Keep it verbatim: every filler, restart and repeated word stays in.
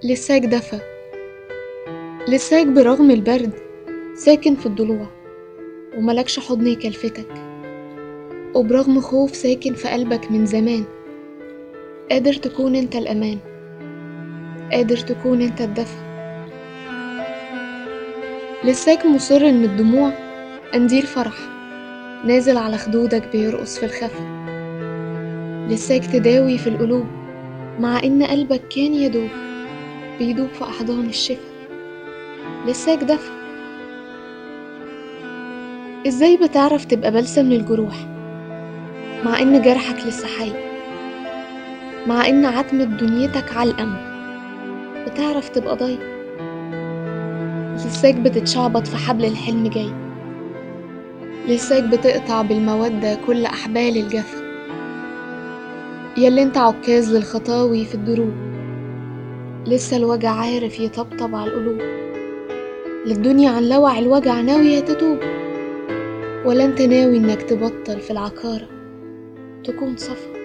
لساك دفى، لساك برغم البرد ساكن في الضلوع، وملكش حضن يكلفتك، وبرغم خوف ساكن في قلبك من زمان. قادر تكون انت الأمان، قادر تكون انت الدفى. لساك مصر ان الدموع قنديل فرح نازل على خدودك بيرقص في الخفا. لساك تداوي في القلوب مع ان قلبك كان يدوب بيدوب في أحضان الشفا. لساك دفى. ازاي بتعرف تبقى بلسم للجروح مع ان جرحك لسه حي، مع ان عتمة دنيتك علقم بتعرف تبقى ضي. لساك بتتشعبط في حبل الحلم جاي، لساك بتقطع بالمودة كل أحبال الجفا. ياللي انت عكاز للخطاوي في الدروب، لسه الوجع عارف يطبطب على القلوب. للدنيا عن لوع الوجع ناوية تتوب، ولا انت ناوي انك تبطل في العكارة تكون صفا.